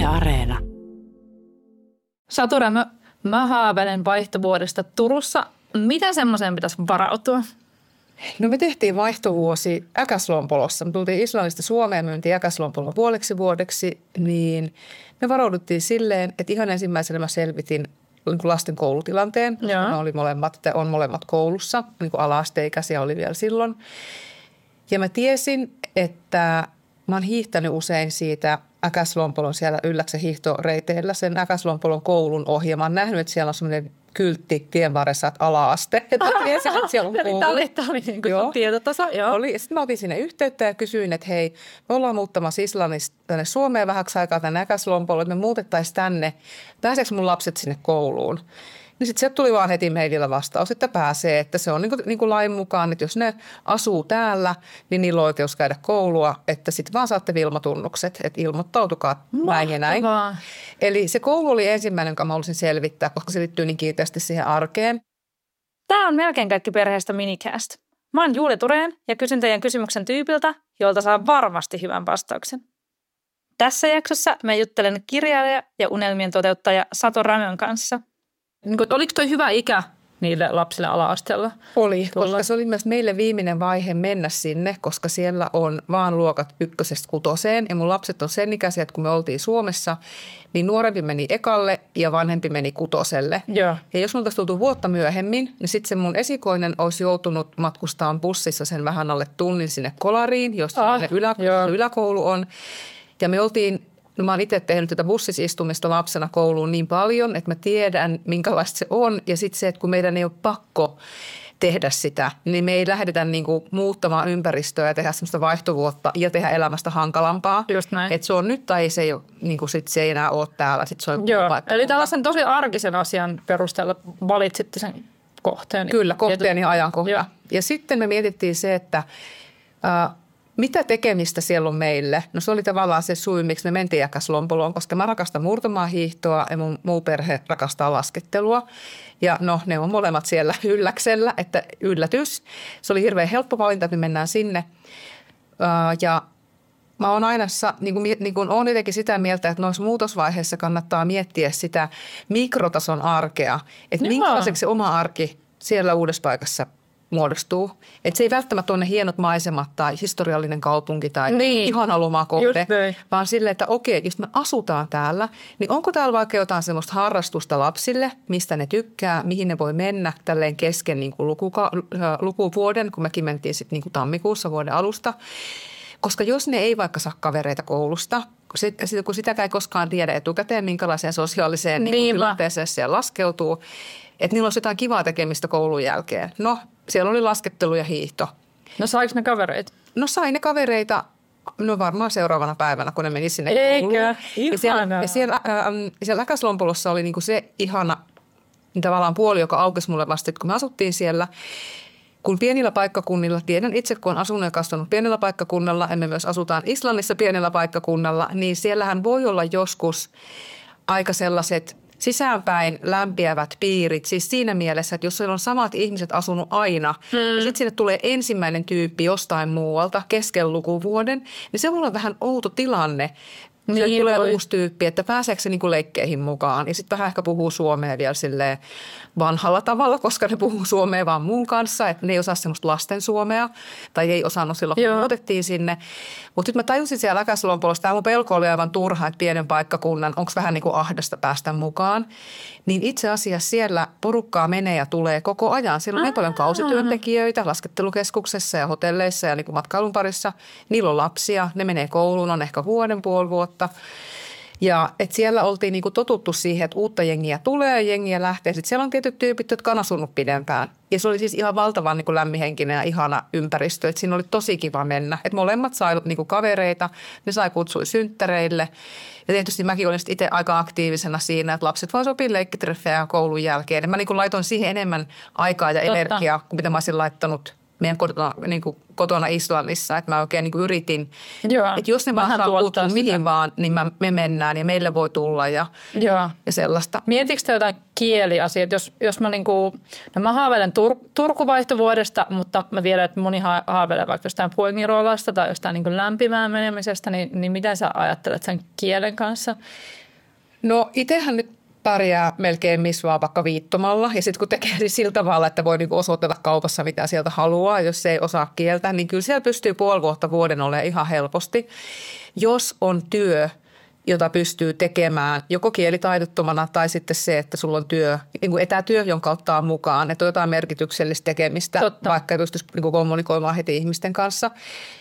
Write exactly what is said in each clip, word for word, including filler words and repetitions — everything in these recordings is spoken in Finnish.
Areena. Satu Rämö, mä haaveilen vaihtovuodesta Turussa. Mitä semmoiseen pitäisi varautua? No me tehtiin vaihtovuosi Äkäslompolossa. Me tultiin Islannista Suomeen, me mentiin Äkäslompolon puoleksi vuodeksi, niin me varauduttiin silleen, että ihan ensimmäisenä mä selvitin lasten koulutilanteen. Ne oli molemmat, on molemmat koulussa, niin kuin ala-asteikäisiä oli vielä silloin. Ja mä tiesin, että mä oon hiihtänyt usein siitä Äkäslompolon siellä Ylläksen hiihtoreiteillä, sen Äkäslompolon koulun ohi. Ja mä oon nähnyt, että siellä on semmoinen kyltti tien varressa, että ala-aste. Ja mä tiesin, että siellä on koulu. Tämä oli, tämä oli niin kuin tietotaso. Joo. Oli. Sitten mä otin sinne yhteyttä ja kysyin, että hei, me ollaan muuttamassa Islannista tänne Suomeen vähäksi aikaa tänne Äkäslompoloon, että me muutettaisiin tänne. Pääseekö mun lapset sinne kouluun? Niin sitten sieltä tuli vaan heti maililla vastaus, että pääsee, että se on niin kuin, niin kuin lain mukaan, että jos ne asuu täällä, niin niillä on oikeus käydä koulua, että sitten vaan saatte Vilma-tunnukset, että ilmoittautukaa näin ja näin. Eli se koulu oli ensimmäinen, jonka mä halusin selvittää, koska se liittyy niin kiinteästi siihen arkeen. Tämä on melkein kaikki perheestä minicast. Mä oon Juuli Tureen ja kysyn teidän kysymyksen tyypiltä, jolta saa varmasti hyvän vastauksen. Tässä jaksossa mä juttelen kirjailija ja unelmien toteuttaja Satu Rämön kanssa. Oliko toi hyvä ikä niille lapsille ala-asteella? Oli, koska se oli myös meille viimeinen vaihe mennä sinne, koska siellä on vaan luokat ykkösestä kutoseen. Ja mun lapset on sen ikäisiä, että kun me oltiin Suomessa, niin nuorempi meni ekalle ja vanhempi meni kutoselle. Joo. Ja jos me oltaisiin tultu vuotta myöhemmin, niin sitten se mun esikoinen olisi joutunut matkustamaan bussissa sen vähän alle tunnin sinne Kolariin, jossa ah, ylä, yläkoulu on. Ja me oltiin... No mä oon itse tehnyt tätä bussisistumista lapsena kouluun niin paljon, että mä tiedän, minkälaista se on. Ja sitten se, että kun meidän ei ole pakko tehdä sitä, niin me ei lähdetä niinku muuttamaan ympäristöä ja tehdä semmoista vaihtovuotta ja tehdä elämästä hankalampaa. Just näin. Että se on nyt tai se ei, ole, niinku sit se ei enää ole täällä. Sit se on Joo, eli tällaisen tosi arkisen asian perusteella valitsitte sen kohteen. Kyllä, kohteen ja ajankohdan. Joo. Ja sitten me mietittiin se, että... Äh, mitä tekemistä siellä on meille? No se oli tavallaan se syy, miksi me mentiin Äkäslompoloon, koska mä rakastan murtomahiihtoa ja mun muu perhe rakastaa laskettelua. Ja no ne on molemmat siellä Ylläksellä, että yllätys. Se oli hirveän helppo valinta, että me mennään sinne. Ja mä oon aina, niin kuin, niin kuin olen jotenkin sitä mieltä, että noissa muutosvaiheissa kannattaa miettiä sitä mikrotason arkea. Että minkälaiseksi se oma arki siellä uudessa paikassa muodostuu. Että se ei välttämättä ole ne hienot maisemat tai historiallinen kaupunki tai niin. ihana lomakohde, vaan silleen, että okei, jos me asutaan täällä, niin onko täällä vaikka jotain semmoista harrastusta lapsille, mistä ne tykkää, mihin ne voi mennä tälleen kesken niin kuin lukuka- lukuvuoden, kun mekin mentiin sitten niin kuin tammikuussa vuoden alusta. Koska jos ne ei vaikka saa kavereita koulusta, kun sitäkään ei koskaan tiedä etukäteen, minkälaiseen sosiaaliseen niin tilanteeseen siellä laskeutuu, että niillä olisi jotain kivaa tekemistä koulun jälkeen. No, siellä oli laskettelu ja hiihto. No saiko ne kavereita? No sai ne kavereita, no varmaan seuraavana päivänä, kun ne meni sinne kouluun. Eikö? Ja siellä, ja siellä, äh, siellä Äkäslompolossa oli niinku se ihana tavallaan puoli, joka aukesi mulle vasta, kun me asuttiin siellä. Kun pienillä paikkakunnilla, tiedän itse kun on asunut ja kasvanut pienellä paikkakunnalla, emme myös asutaan Islannissa pienellä paikkakunnalla, niin siellähän voi olla joskus aika sellaiset sisäänpäin lämpiävät piirit. Siis siinä mielessä, että jos siellä on samat ihmiset asunut aina hmm. ja sitten sinne tulee ensimmäinen tyyppi jostain muualta kesken lukuvuoden, niin se voi olla vähän outo tilanne. Niin Sille tulee voi. uusi tyyppi, että pääseekö se niinku leikkeihin mukaan. Ja sitten vähän ehkä puhuu suomea vielä silleen vanhalla tavalla, koska ne puhuu suomea vaan muun kanssa. Että ne ei osaa semmoista lasten suomea tai ei osannut silloin, kun otettiin sinne. Mutta nyt mä tajusin siellä Äkäslompolossa, tämä mun pelko oli aivan turha, että pienen paikkakunnan, onko vähän niin kuin ahdasta päästä mukaan. Niin itse asiassa siellä porukkaa menee ja tulee koko ajan. Siellä on niin paljon kausityöntekijöitä laskettelukeskuksessa ja hotelleissa ja niin kuin matkailun parissa. Niillä on lapsia, ne menee kouluun, on ehkä vuoden, puoli vuotta. Ja että siellä oltiin niinku totuttu siihen, että uutta jengiä tulee ja jengiä lähtee. Sitten siellä on tietyt tyypit, jotka on asunut pidempään. Ja se oli siis ihan valtavan niinku lämminhenkinen ja ihana ympäristö. Että siinä oli tosi kiva mennä. Että molemmat sai niinku kavereita, ne sai kutsua synttäreille. Ja tietysti mäkin olin itse aika aktiivisena siinä, että lapset vaan sopii leikkitreffejä koulun jälkeen. Ja mä niinku laitoin siihen enemmän aikaa ja Totta. energiaa, kuin mitä mä olisin laittanut meidän kotona, niin kuin kotona Islannissa, että mä oikein niin kuin yritin, Joo, että jos ne vaan saa puuttua mihin vaan, niin mä, me mennään ja meille voi tulla ja, Joo. ja sellaista. Mietitkö te jotain kieliasiat? Jos, jos mä niinku, no mä haaveilen Tur- Turku-vaihtovuodesta, mutta mä tiedän, että moni ha- haaveilee vaikka jostain Fuengirolasta tai jostain niinku lämpimään menemisestä, niin, niin miten sä ajattelet sen kielen kanssa? No itsehän nyt pärjää melkein missä vaan vaikka viittomalla. Ja sitten kun tekee niin sillä tavalla, että voi niinku osoitella kaupassa mitä sieltä haluaa, jos se ei osaa kieltä, niin kyllä siellä pystyy puoli vuotta vuoden olemaan ihan helposti. Jos on työ, jota pystyy tekemään joko kielitaidottomana tai sitten se, että sulla on työ, niin kuin etätyö, jonka ottaa mukaan, että on jotain merkityksellistä tekemistä, Totta. vaikka ei pystyisi niin kuin kommunikoimaan heti ihmisten kanssa.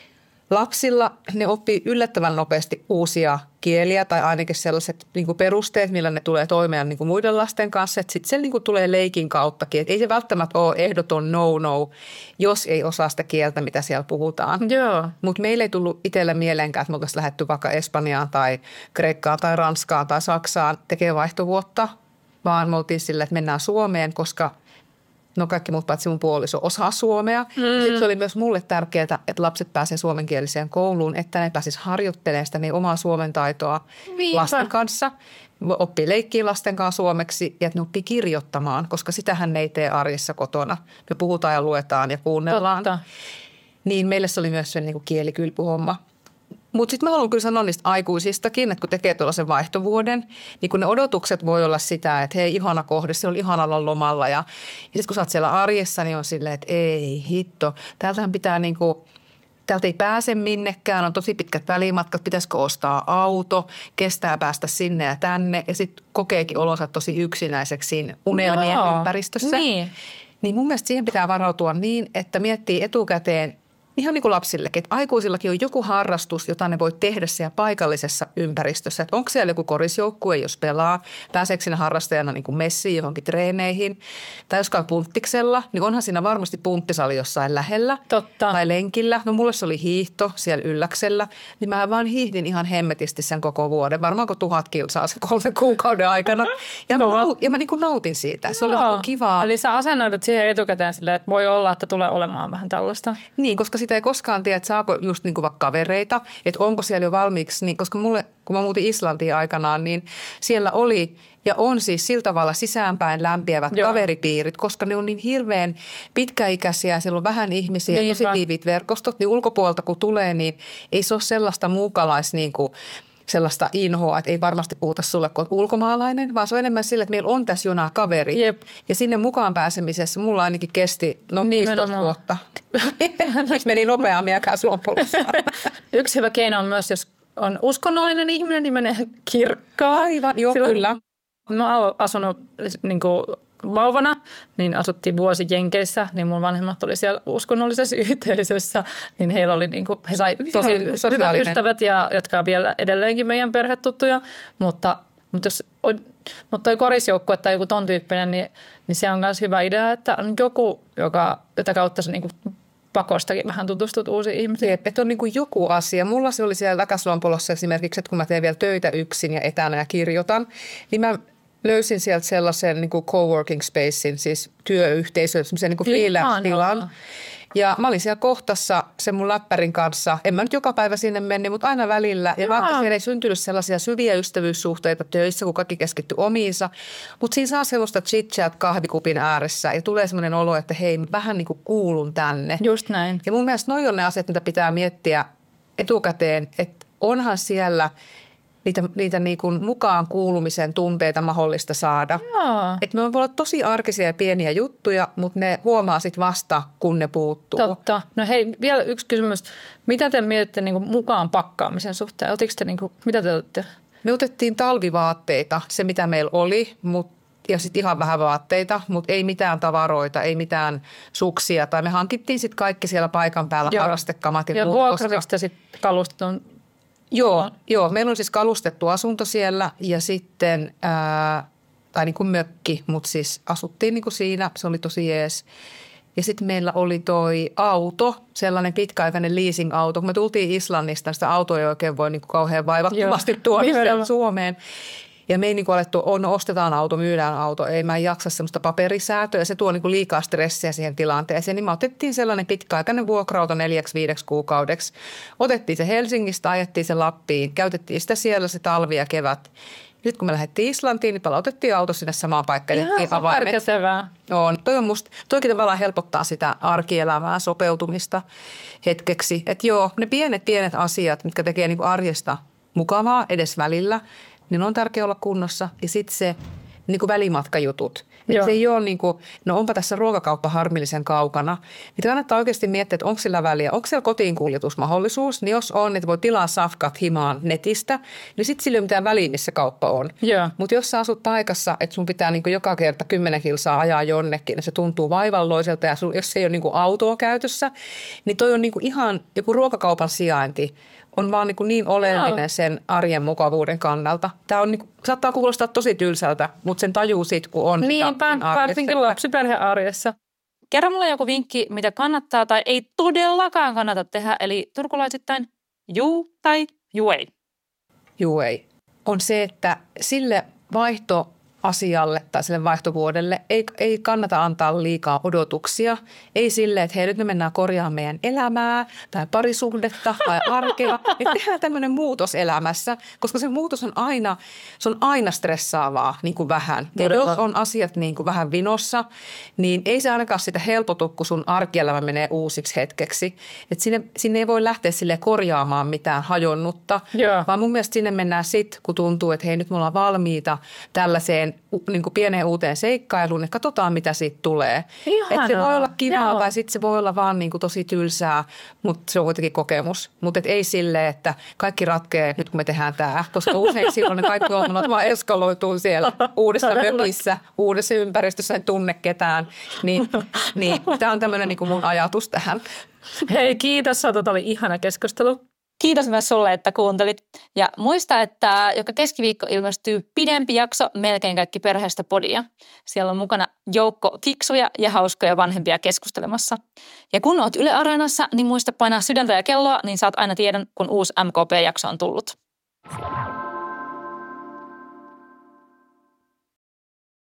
Lapsilla ne oppii yllättävän nopeasti uusia kieliä tai ainakin sellaiset niin kuin perusteet, millä ne tulee toimeen niin kuin muiden lasten kanssa. Sitten se niin kuin tulee leikin kauttakin. Et ei se välttämättä ole ehdoton no-no, jos ei osaa sitä kieltä, mitä siellä puhutaan. Mutta meillä ei tullut itsellä mieleenkään, että me oltaisiin lähdetty vaikka Espanjaan tai Kreikkaan tai Ranskaan tai Saksaan tekemään vaihtovuotta, vaan me oltiin sillä, että mennään Suomeen, koska no kaikki muut paitsi mun puoliso osaa suomea. Mm. Sitten se oli myös mulle tärkeää, että lapset pääsevät suomenkieliseen kouluun, että ne pääsisivät harjoittelemaan sitä niin omaa suomen taitoa Viipä. lasten kanssa. Oppii leikkiä lasten kanssa suomeksi ja että ne oppii kirjoittamaan, koska sitähän ne ei tee arjessa kotona. Me puhutaan ja luetaan ja kuunnellaan. Totta. Niin meille se oli myös se niin kuin kielikylpyhomma. Mutta sitten mä haluan kyllä sanoa niistä aikuisistakin, että kun tekee tuollaisen vaihtovuoden, niin kun ne odotukset voi olla sitä, että hei, ihana kohde, se on ihanalla lomalla. Ja, ja sitten kun sä oot siellä arjessa, niin on silleen, että ei hitto, täältähän pitää niinku, täältä ei pääse minnekään, on tosi pitkät välimatkat, pitäisikö ostaa auto, kestää päästä sinne ja tänne. Ja sitten kokeekin olonsa tosi yksinäiseksi siinä unelmien Joo, ympäristössä. Niin. Niin mun mielestä siihen pitää varautua niin, että miettii etukäteen, ihan niin kuin lapsillekin, että aikuisillakin on joku harrastus, jota ne voi tehdä siellä paikallisessa ympäristössä. Että onko siellä joku korisjoukkue, jos pelaa, pääseekö siinä harrastajana niin kuin messiin johonkin treeneihin. Tai jos käy punttiksella, niin onhan siinä varmasti punttisali jossain lähellä. Totta. Tai lenkillä. No mulle se oli hiihto siellä Ylläksellä, niin mä vaan hiihdin ihan hemmetisti sen koko vuoden. Varmaanko tuhat kilsaa se kolmen kuukauden aikana. Ja no. mä, ja mä niin kuin nautin siitä. Se oli no. kivaa. Eli sä asennoidut siihen etukäteen silleen, että voi olla, että tulee olemaan vähän tällaista. Niin, koska sitä ei koskaan tiedä, että saako just niin kuin vaikka kavereita, että onko siellä jo valmiiksi, niin, koska mulle, kun mä muutin Islantiin aikanaan, niin siellä oli ja on siis sillä tavalla sisäänpäin lämpiävät Joo. kaveripiirit, koska ne on niin hirveän pitkäikäisiä, siellä on vähän ihmisiä, tosi tiiviit verkostot, niin ulkopuolelta kun tulee, niin ei se ole sellaista muukalaista niin kuin sellaista inhoa, että ei varmasti puhuta sulle, kun on ulkomaalainen, vaan se on enemmän sillä, että meillä on tässä jonaa kaveri. Jep. Ja sinne mukaan pääsemisessä mulla ainakin kesti no viisitoista vuotta. Meni nopeammin ja käsulompulussa. Yksi hyvä keino on myös, jos on uskonnollinen ihminen, niin menee kirkkaan. Aivan, joo, Silloin, kyllä. Mä oon asunut niin kuin vauvana, niin asuttiin vuosi Jenkeissä, niin mun vanhemmat oli siellä uskonnollisessa yhteisössä, niin heillä oli niin kuin, he sai tosi hyvät ystävät, ja, jotka on vielä edelleenkin meidän perhetuttuja, mutta, mutta jos on, mutta toi korisjoukkue tai joku ton tyyppinen, niin, niin se on myös hyvä idea, että on joku, joka, jota kautta se niin kuin pakostakin vähän tutustut uusiin ihmisiin. Että on niin kuin joku asia. Mulla se oli siellä Läkäslompolossa esimerkiksi, että kun mä teen vielä töitä yksin ja etänä ja kirjoitan, niin mä löysin sieltä sellaisen niin kuin coworking spacein, siis työyhteisön, semmoisen niin kuin freelance-tilan. Ja mä olin siellä kohtassa sen mun läppärin kanssa. En mä nyt joka päivä sinne mennyt, mutta aina välillä. Ja vaikka siellä ei syntynyt sellaisia syviä ystävyyssuhteita töissä, kun kaikki keskittyi omiinsa. Mutta siinä saa sellaista chit-chat kahvikupin ääressä ja tulee semmoinen olo, että hei, vähän niin kuin kuulun tänne. Just näin. Ja mun mielestä noi on ne asiat, mitä pitää miettiä etukäteen, että onhan siellä niitä, niitä niin kuin mukaan kuulumisen tunteita mahdollista saada. Että me voi olla tosi arkisia ja pieniä juttuja, mutta ne huomaa sitten vasta, kun ne puuttuu. Totta. No hei, vielä yksi kysymys. Mitä te mietitte niin kuin mukaan pakkaamisen suhteen? Otiko te, niin kuin, mitä te otitte? Me otettiin talvivaatteita, se mitä meillä oli, mutta ja sitten ihan vähän vaatteita, mutta ei mitään tavaroita, ei mitään suksia. Tai me hankittiin sitten kaikki siellä paikan päällä, harrastekamat ja muut. Ja vuokrasitko te sitten kalustetun? Joo, joo, meillä on siis kalustettu asunto siellä ja sitten, ää, tai niin kuin mökki, mutta siis asuttiin niin kuin siinä, se oli tosi jees. Ja sitten meillä oli toi auto, sellainen pitkäaikainen leasing-auto. Kun me tultiin Islannista, sitä autoa ei oikein voi niin kuin kauhean vaivattomasti tuoda Suomeen. Ja me ei niin kuin alettu, on, no, ostetaan auto, myydään auto, ei mä en jaksa semmoista paperisäätöä, ja se tuo niin kuin liikaa stressiä siihen tilanteeseen. Niin me otettiin sellainen pitkäaikainen vuokra-auto neljäksi viideksi kuukaudeksi. Otettiin se Helsingistä, ajettiin se Lappiin, käytettiin sitä siellä se talvi ja kevät. Nyt kun me lähdettiin Islantiin, niin palautettiin auto sinne samaan paikkaan. Ihan järkevää. On. Toi on musta, toikin tavallaan helpottaa sitä arkielämää, sopeutumista hetkeksi. Että joo, ne pienet, pienet asiat, mitkä tekee niinku arjesta mukavaa edes välillä, niin on tärkeää olla kunnossa. Ja sitten se niinku välimatkajutut. Että se ei ole niin kuin, no onpa tässä ruokakauppa harmillisen kaukana. Niin kannattaa oikeasti miettiä, että onko sillä väliä, onko siellä kotiin kuljetusmahdollisuus. Niin jos on, että voi tilaa safkat himaan netistä, niin sitten sillä ei ole mitään väliä, missä kauppa on. Mutta jos sä asut paikassa, että sun pitää niin kuin joka kerta kymmenen kilsaa ajaa jonnekin, niin se tuntuu vaivalloiselta. Ja sun, jos se ei ole niin kuin autoa käytössä, niin toi on niin kuin ihan joku ruokakaupan sijainti. On vaan niin, niin oleellinen sen arjen mukavuuden kannalta. Tämä on niin kuin, saattaa kuulostaa tosi tylsältä, mutta sen tajuu siitä, kun on. Niinpä, varsinkin lapsiperheen arjessa. Kerro mulle joku vinkki, mitä kannattaa tai ei todellakaan kannata tehdä, eli turkulaisittain juu tai juu ei. Juu ei. On se, että sille vaihto asialle tai sille vaihtovuodelle ei, ei kannata antaa liikaa odotuksia. Ei sille, että hei, nyt me mennään korjaamaan meidän elämää tai parisuhdetta tai arkea. Että tehdään tämmöinen muutos elämässä, koska se muutos on aina, se on aina stressaavaa niin kuin vähän. Ja jos on asiat niin kuin vähän vinossa, niin ei se ainakaan sitä helpotu, kun sun arkielämä menee uusiksi hetkeksi. Että sinne, sinne ei voi lähteä sille korjaamaan mitään hajonnutta, yeah. vaan mun mielestä sinne mennään sitten, kun tuntuu, että hei, nyt me ollaan valmiita tällaiseen niin kuin pieneen uuteen seikkailuun, että katsotaan, mitä siitä tulee. Että se voi olla kivaa tai sitten se voi olla vaan niin kuin tosi tylsää, mutta se on kuitenkin kokemus. Mutta ei silleen, että kaikki ratkee nyt, kun me tehdään tämä, koska usein silloin ne kaikki ongelmat vaan eskaloituu siellä uudessa mökissä, uudessa ympäristössä, en tunne ketään. Niin, niin tämä on tämmöinen niin kuin mun ajatus tähän. Hei, kiitos. Tämä oli ihana keskustelu. Kiitos myös sulle, että kuuntelit. Ja muista, että joka keskiviikko ilmestyy pidempi jakso Melkein kaikki perheestä podia. Siellä on mukana joukko fiksuja ja hauskoja vanhempia keskustelemassa. Ja kun oot Yle Areenassa, niin muista painaa sydäntä ja kelloa, niin saat aina tiedon, kun uusi M K P-jakso on tullut.